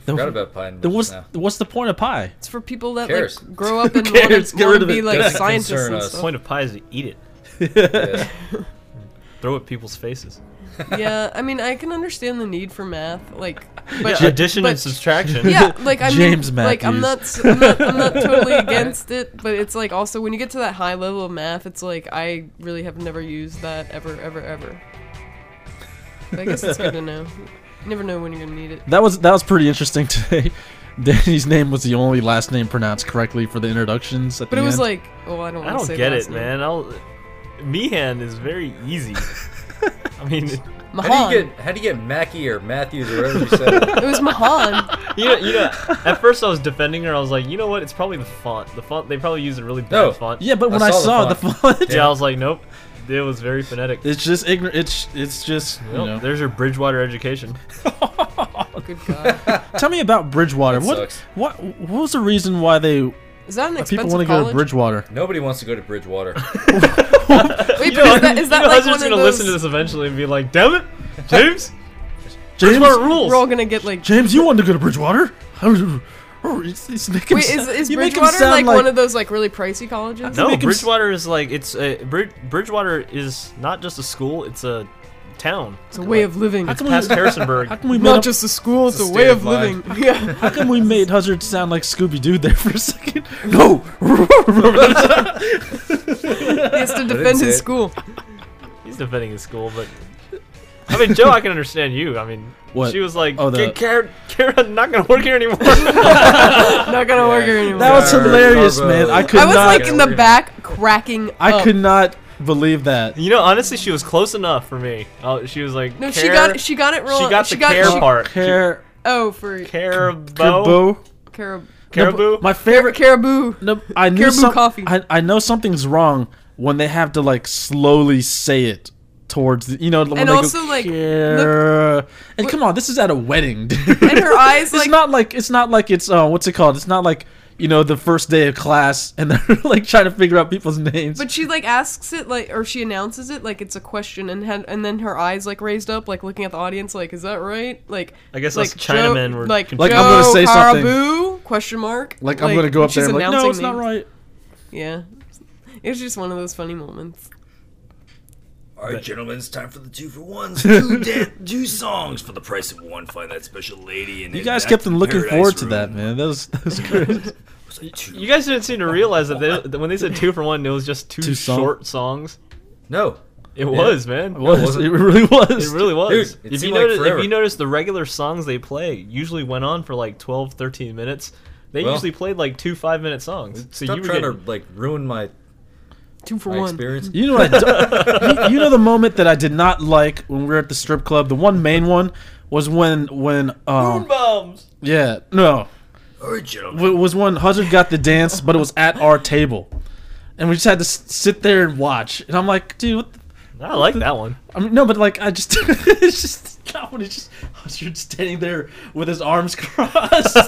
Forgot about pie and Then milk now. what's the point of pie? It's for people that Cares? like grow up and cares? Get want rid to of be it. like Doesn't scientists concern and us. The stuff. point of pie is to eat it. Yeah. Throw it at people's faces. Yeah, I mean, I can understand the need for math, like, but Addition but- and subtraction. Yeah, like I James mean, like I'm Matthews. I'm not totally against it, but it's like also when you get to that high level of math, it's like I really have never used that ever. But I guess it's good to know. You never know when you're gonna need it. That was pretty interesting today. Danny's name was the only last name pronounced correctly for the introductions. At But the it was end. like, oh, I don't I want to don't say get last it, name. man. Mihan is very easy. I mean, How do Mahan. you get Mackie or Matthews or whatever you said? It was Mahan. you know. At first, I was defending her. I was like, you know what? It's probably the font. The font. They probably used a really bad No. font. yeah, but when I I saw saw the the font, Yeah, I was like, nope. It was very phonetic. it's just ignorant. It's just you Nope, know. there's your Bridgewater education. Good God. Tell me about Bridgewater. That What sucks. what was the reason why they Is that an people expensive want to go college? to Bridgewater? Nobody wants to go to Bridgewater. Wait, but is that You know, like Husband's one of gonna those? listen to this eventually and be like, damn it, James. James, Bridgewater rules. We're all gonna get like. James, you wanted to go to Bridgewater? It's making Wait, sound- is you make him Bridgewater sound like one of those like really pricey colleges? No, make him s- Bridgewater is like Bridgewater is not just a school; it's a town. It's a way of living. How It's come past we- Harrisonburg. How come we made Not up- just a school, it's It's a a way state of of living. mind. Yeah. How come we made Huzzard sound like Scooby Doo there for a second? No. He has to defend didn't say his it. school. He's defending his school, but I mean, Joe, I can understand you. I mean, What? she was like, Oh, the- Kara, not gonna work here anymore. Not gonna work here anymore. That was Or hilarious, Carbo. man. I could I was not. like in the back cracking I up. could not believe that. You know, honestly, she was close enough for me. She was like, No, Care- she got it wrong. She got the care part. Caribou. For Caribou. Caribou. My favorite. caribou. No, I knew Caribou coffee. I know something's wrong when they have to like slowly say it towards the, when And they also, go, like, "Care-" and come on, this is at a wedding. Dude. And her eyes It's like not like it's what's it called? It's not like the first day of class and they're like trying to figure out people's names. but she like asks it like or she announces it like it's a question and then her eyes like raised up like looking at the audience like is that right? Like I guess like us Chinamen Joe, were like Like, Joe I'm gonna say something. Caribou? Question mark. like I'm gonna go up she's there and like, no, announcing it's not names. right. Yeah. It was just one of those funny moments. All right, gentlemen, it's time for the 2-for-1s. Two songs for the price of one. Find that special lady. And You guys kept them looking forward to that, man. That was great. You guys didn't seem to realize that when they said 2-for-1, it was just two songs. short songs. No. It was, man. It was. wasn't. It really was. It really was. Dude, it if you seemed like notice, forever. if you notice, the regular songs they play usually went on for like 12, 13 minutes. They Well, usually played like 2 5-minute songs. So Stop you were trying getting, to like ruin my 2 for my 1. experience. You know what? You know the moment that I did not like when we were at the strip club. The one main one was when bombs. yeah, no, All right, gentlemen. was when Huzzard got the dance, but it was at our table, and we just had to sit there and watch. And I'm like, dude, what the, I like that one. I mean, no, but like I just it's just that one is just Huzzard standing there with his arms crossed.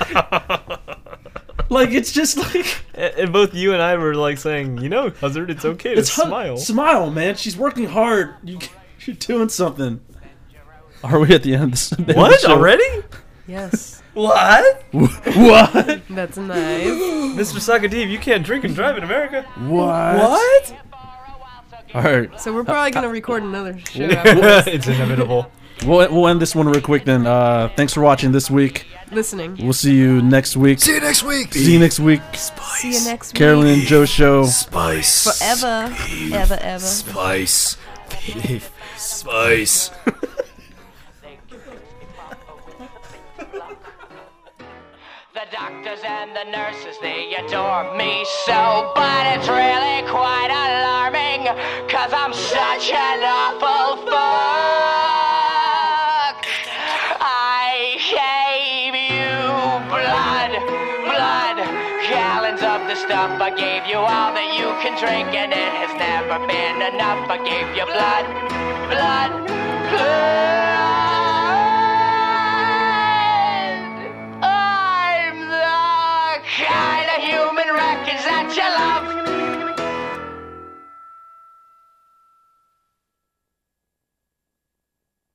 Like it's just like And both you and I were like saying, Huzzard, it's okay to Hu- smile. Smile, man. She's working hard. You're doing something. Are we at the end of this? What already? Yes. What? What? That's nice. Mr. Sakadev, you can't drink and drive in America. What? All right. So we're probably gonna record another show after this. It's inevitable. We'll end this one real quick then. Thanks for watching this week. Listening. We'll see you next week. See you next week. See you next week. See you next Carolyn week. and Joe Show. Spice. Forever. Ever. Spice. Beef. Spice. The doctors and the nurses, they adore me so, but it's really quite alarming, 'cause I'm such an awful fuck. I gave you blood, gallons of the stuff. I gave you all that you can drink, and it has never been enough. I gave you blood.